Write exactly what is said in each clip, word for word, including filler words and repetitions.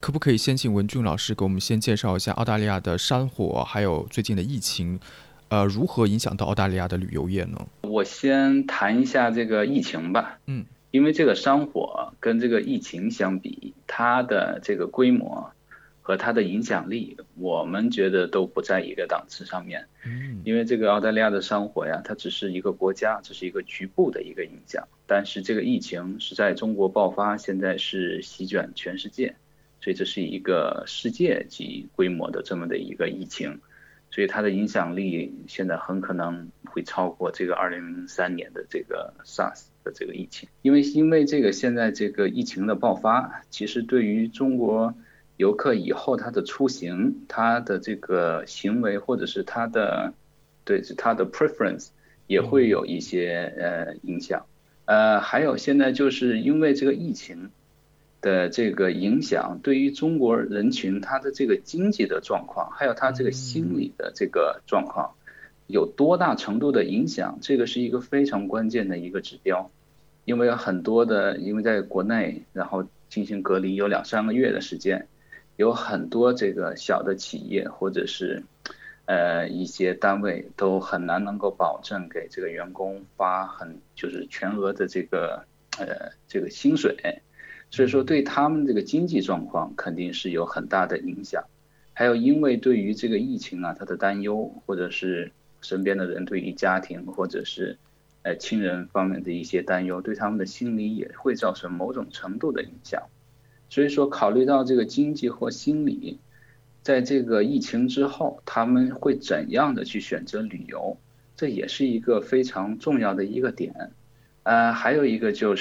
可不可以先请文俊老师给我们先介绍一下澳大利亚的山火，还有最近的疫情，呃，如何影响到澳大利亚的旅游业呢？ 我先谈一下这个疫情吧， 嗯， 因为这个山火跟这个疫情相比，它的这个规模和它的影响力，我们觉得都不在一个档次上面。 嗯， 因为这个澳大利亚的山火呀，它只是一个国家，只是一个局部的一个影响，但是这个疫情是在中国爆发，现在是席卷全世界，所以这是一个世界级规模的这么的一个疫情。所以它的影响力现在很可能会超过这个二零零三年的这个 SARS 的这个疫情，因为因为这个现在这个疫情的爆发，其实对于中国游客以后他的出行，他的这个行为或者是他的对他的 preference 也会有一些呃影响，呃，还有现在就是因为这个疫情的这个影响，对于中国人群他的这个经济的状况，还有他这个心理的这个状况，有多大程度的影响，这个是一个非常关键的一个指标。因为很多的，因为在国内，然后进行隔离有两三个月的时间，有很多这个小的企业或者是呃一些单位都很难能够保证给这个员工发很就是全额的这个呃这个薪水。所以说对他们这个经济状况肯定是有很大的影响，还有因为对于这个疫情啊，他的担忧，或者是身边的人对于家庭或者是呃亲人方面的一些担忧，对他们的心理也会造成某种程度的影响。所以说考虑到这个经济或心理，在这个疫情之后，他们会怎样的去选择旅游，这也是一个非常重要的一个点。呃，还有一个就是，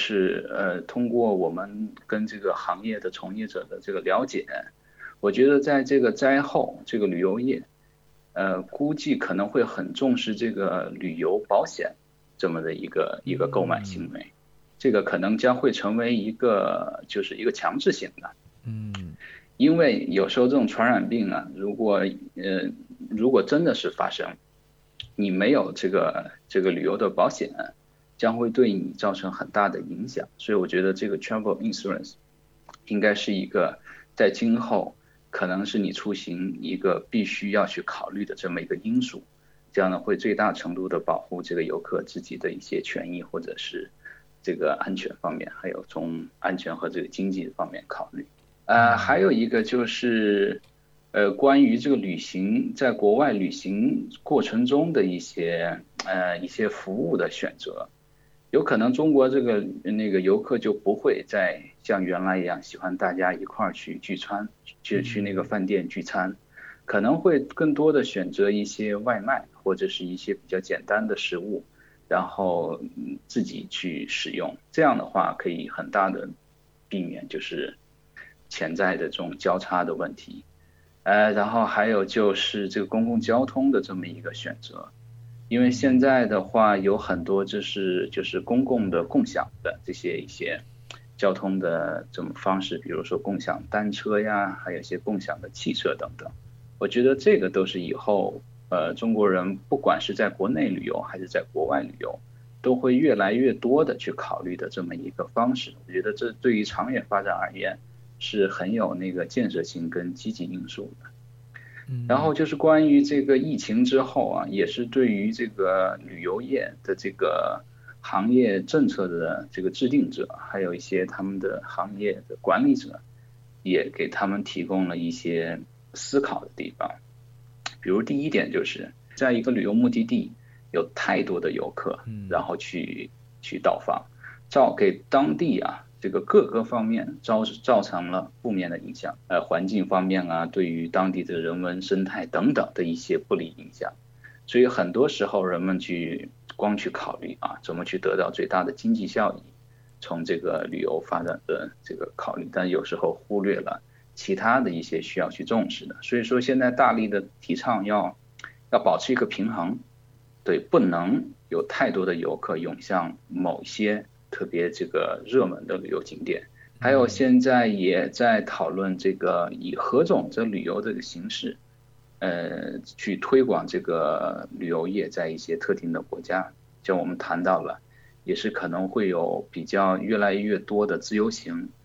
呃，通过我们跟这个行业的从业者的这个了解，我觉得在这个灾后，这个旅游业，呃，估计可能会很重视这个旅游保险这么的一个一个购买行为，这个可能将会成为一个就是一个强制性的， 嗯， 因为有时候这种传染病啊，如果呃如果真的是发生，你没有这个这个旅游的保险，将会对你造成很大的影响，所以我觉得这个 travel insurance 应该是一个在今后可能是你出行一个必须要去考虑的这么一个因素，这样呢会最大程度的保护这个游客自己的一些权益或者是这个安全方面，还有从安全和这个经济方面考虑。呃，还有一个就是呃关于这个旅行在国外旅行过程中的一些呃一些服务的选择。有可能中国这个那个游客就不会再像原来一样喜欢大家一块儿去聚餐，去去那个饭店聚餐，可能会更多的选择一些外卖或者是一些比较简单的食物，然后自己去使用。这样的话可以很大的避免就是潜在的这种交叉的问题。呃，然后还有就是这个公共交通的这么一个选择。因为现在的话有很多就是就是公共的共享的这些一些交通的这种方式，比如说共享单车呀，还有一些共享的汽车等等。我觉得这个都是以后呃中国人不管是在国内旅游还是在国外旅游，都会越来越多的去考虑的这么一个方式。我觉得这对于长远发展而言是很有那个建设性跟积极因素的。然后就是关于这个疫情之后啊，也是对于这个旅游业的这个行业政策的这个制定者，还有一些他们的行业的管理者，也给他们提供了一些思考的地方。比如第一点就是在一个旅游目的地有太多的游客，然后去去到访，造给当地啊这个各个方面造造成了负面的影响，呃，环境方面啊，对于当地的人文生态等等的一些不利影响。所以很多时候人们去光去考虑啊，怎么去得到最大的经济效益，从这个旅游发展的这个考虑，但有时候忽略了其他的一些需要去重视的。所以说现在大力的提倡要要保持一个平衡，对，不能有太多的游客涌向某些特别这个热门的旅游景点。还有现在也在讨论这个以何种这旅游这个形式，呃，去推广这个旅游业在一些特定的国家，像我们谈到了，也是可能会有比较越来越多的自由行，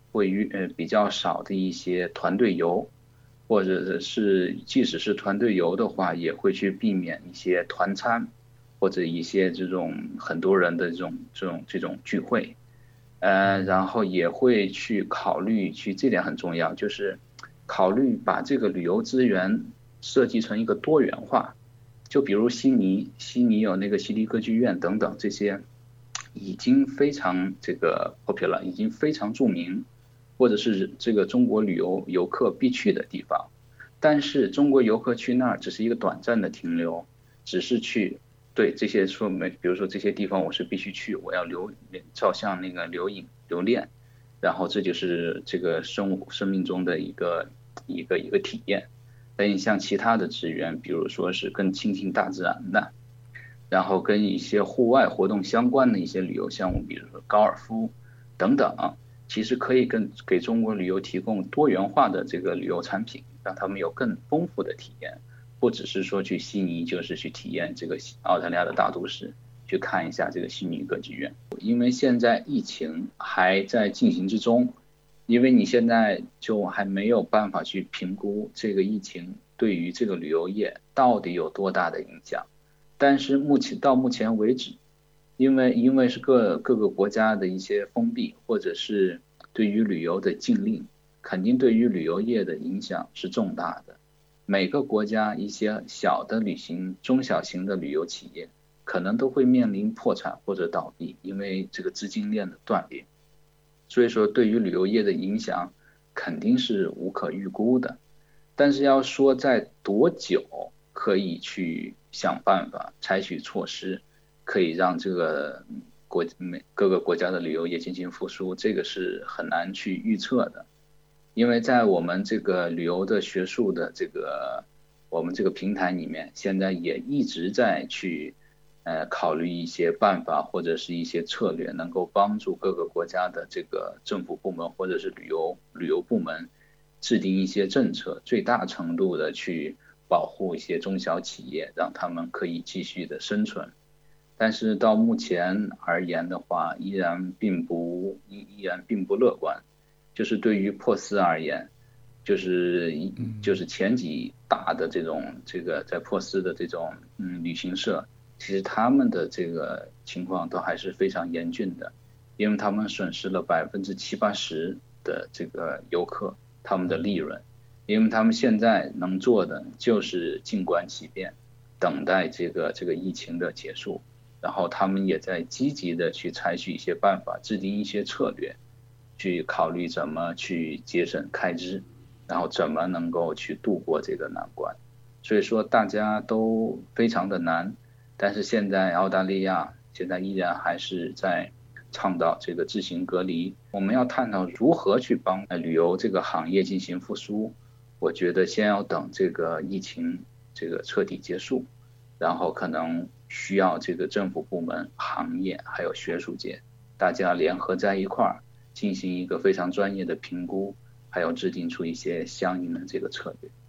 会与呃比较少的一些团队游，或者是即使是团队游的话，也会去避免一些团餐或者一些这种很多人的这种这种这种聚会，呃，然后也会去考虑去这点很重要，就是考虑把这个旅游资源设计成一个多元化，就比如悉尼，悉尼有那个悉尼歌剧院等等这些。已经非常这个 popular， 已经非常著名，或者是这个中国旅游游客必去的地方。但是中国游客去那儿只是一个短暂的停留，只是去对这些说没，比如说这些地方我是必须去，我要留照相那个留影留念，然后这就是这个生活生命中的一个一个一个体验。但像其他的资源，比如说是更亲近大自然的。然后跟一些户外活动相关的一些旅游项目，比如说高尔夫等等，其实可以跟给中国旅游提供多元化的这个旅游产品，让他们有更丰富的体验，不只是说去悉尼就是去体验这个澳大利亚的大都市，去看一下这个悉尼歌剧院。因为现在疫情还在进行之中，因为你现在就还没有办法去评估这个疫情对于这个旅游业到底有多大的影响。但是目前到目前为止，因为因为是各各个国家的一些封闭，或者是对于旅游的禁令，肯定对于旅游业的影响是重大的。每个国家一些小的旅行、中小型的旅游企业，可能都会面临破产或者倒闭，因为这个资金链的断裂。所以说，对于旅游业的影响肯定是无可预估的。但是要说在多久可以去想办法采取措施，可以让这个国每各个国家的旅游业进行复苏，这个是很难去预测的。因为在我们这个旅游的学术的这个我们这个平台里面，现在也一直在去呃考虑一些办法或者是一些策略，能够帮助各个国家的这个政府部门或者是旅游旅游部门制定一些政策，最大程度的去保护一些中小企业，让他们可以继续的生存。但是到目前而言的话，依然并不依依然并不乐观。就是对于珀斯而言，就是就是前几大的这种这个在珀斯的这种嗯旅行社，其实他们的这个情况都还是非常严峻的，因为他们损失了百分之七八十的这个游客他们的利润。因为他们现在能做的就是静观其变，等待这个这个疫情的结束，然后他们也在积极的去采取一些办法，制定一些策略，去考虑怎么去节省开支，然后怎么能够去度过这个难关。所以说大家都非常的难，但是现在澳大利亚现在依然还是在倡导这个自行隔离。我们要探讨如何去帮旅游这个行业进行复苏。我觉得先要等这个疫情这个彻底结束，然后可能需要这个政府部门、行业还有学术界大家联合在一块儿，进行一个非常专业的评估，还有制定出一些相应的这个策略。